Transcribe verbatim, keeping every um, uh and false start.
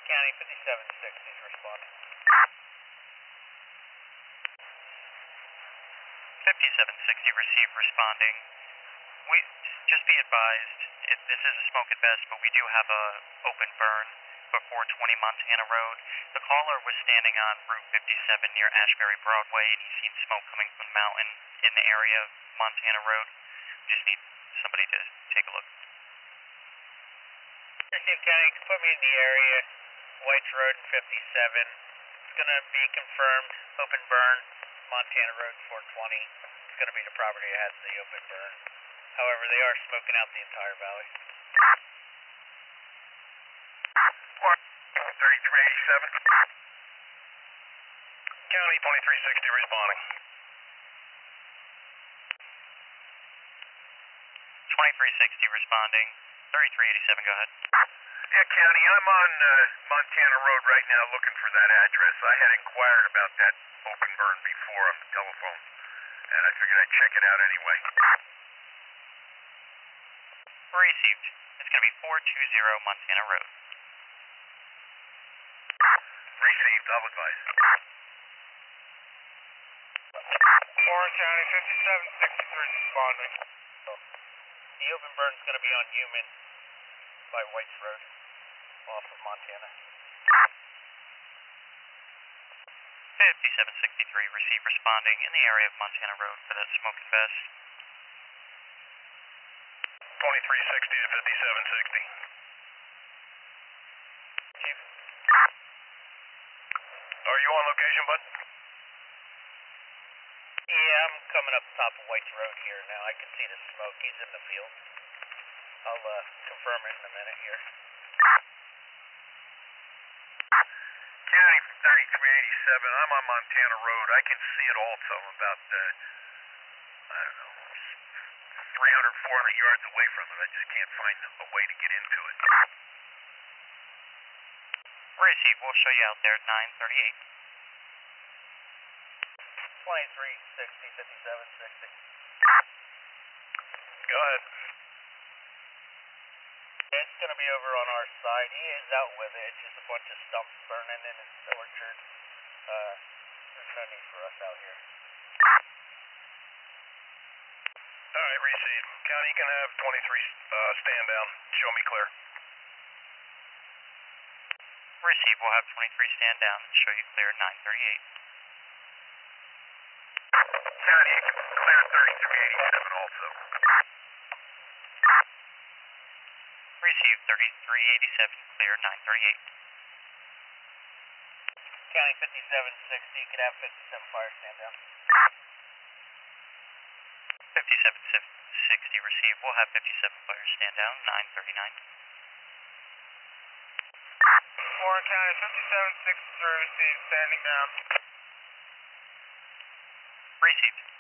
County, fifty-seven sixty is responding. fifty-seven sixty received responding. We, just be advised, if this is a smoke and vest, but we do have a open burn for four twenty Montana Road. The caller was standing on Route fifty-seven near Ashbury Broadway, and he's seen smoke coming from the mountain in the area of Montana Road. We just need somebody to take a look. Receive County, put me in the area, Whites Road and fifty-seven. It's going to be confirmed, open burn, Montana Road four twenty. It's going to be the property that has the open burn. However, they are smoking out the entire valley. thirty-three eighty-seven. County, twenty-three sixty responding. twenty-three sixty responding. thirty-three eighty-seven, go ahead. Yeah, County, I'm on uh, Montana Road right now looking for that address. I had inquired about that open burn before on the telephone, and I figured I'd check it out anyway. Received. It's going to be four two zero Montana Road. Received, I'll advise. Warren County, fifty-seven sixty-three responding. The open burn is going to be on Human by Whites Road, off of Montana. fifty-seven sixty-three received responding in the area of Montana Road for that smoke and vest. twenty-three sixty to fifty-seven sixty. Chief. Are you on location, bud? Yeah, I'm coming up top of Whites Road here now. I can see the smoke. He's in the field. I'll uh, confirm it in a minute here. County, thirty-three eighty-seven. I'm on Montana Road. I can see it also about, uh, I don't know, three hundred, four hundred yards away from it. I just can't find a way to get into it. Received. We'll show you out there at nine thirty-eight. twenty-three sixty, fifty-seven sixty. Go ahead. It's going to be over on our side. He is out with it. It's just a bunch of stumps burning in his orchard. Uh, there's no need for us out here. All right, receive. County, you can have twenty-three uh, stand down. Show me clear. Receive. We'll have twenty-three stand down and show you clear nine thirty-eight. County, you can clear thirty-three eighty-seven also. Receive. thirty-three eighty-seven clear nine thirty-eight. County, fifty-seven sixty. You can have fifty-seven fire stand down. fifty-seven sixty receive. We'll have fifty-seven fire stand down nine thirty-nine. Warren County, fifty-seven sixty-three received, standing down. Received.